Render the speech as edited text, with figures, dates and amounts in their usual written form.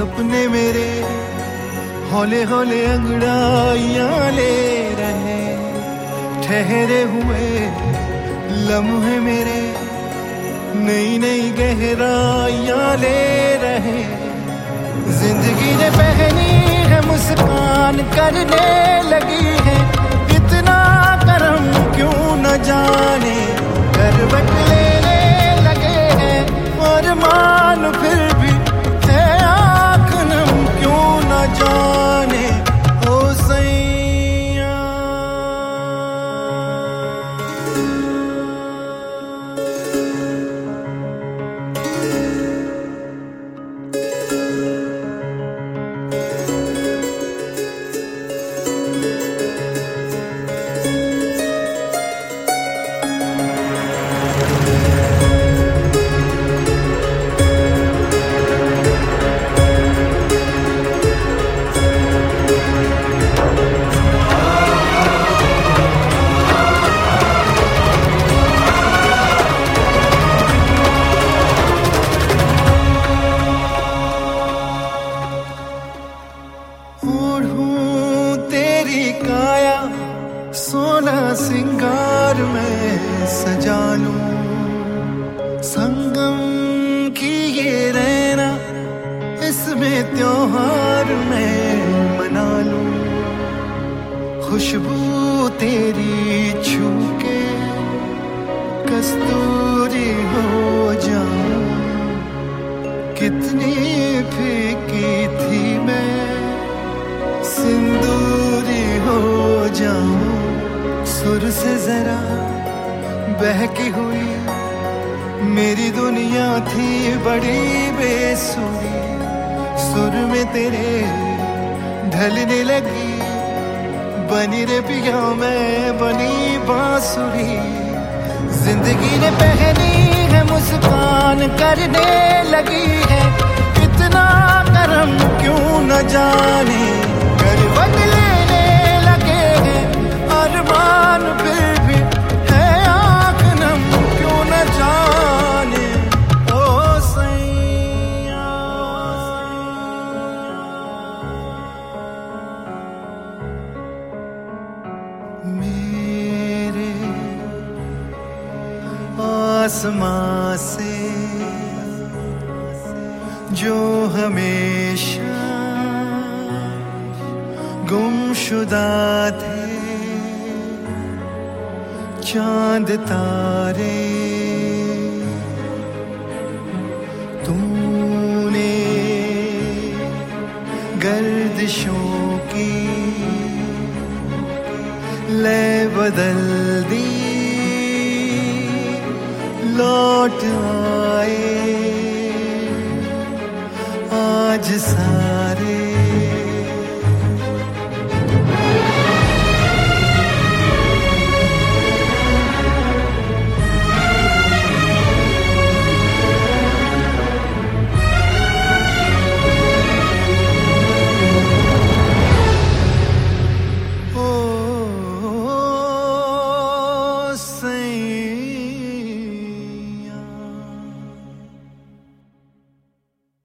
सपने मेरे हौले हौले अंगड़ाइयां ले रहे, ठहरे हुए लम्हे मेरे नई नई गहराइयां ले रहे। जिंदगी ने पहनी है मुस्कान करने लगी है, इतना करम क्यों न जाने करवट लेने लगे हैं। और मान फिर भी है आँख नम क्यों न जाने ओ सैया। ओढ़ूं तेरी काया सोना सिंगार में सजा लूं, संगम की ये रहना इसमें त्योहार में मना लूं। खुशबू तेरी छू के कस्तूरी हो जाऊं, कितनी फीकी थी मैं सिंदूरी हो जाऊं। सुर से जरा बहकी हुई मेरी दुनिया थी बड़ी बेसुरी, सुर में तेरे ढलने लगी बनी रे पिया मैं बनी बांसुरी। जिंदगी ने पहनी है मुस्कान करने लगी है, इतना करम क्यों न जाने करवट लेने लगे हैं। अरमान फिर भी है आँख नम क्यों न जाने ओ सैया। मेरे आसमां से जो हमेशा गुमशुदा थे चांद तारे, तूने गर्दिशों की लय बदल दी, लौट आए आज सा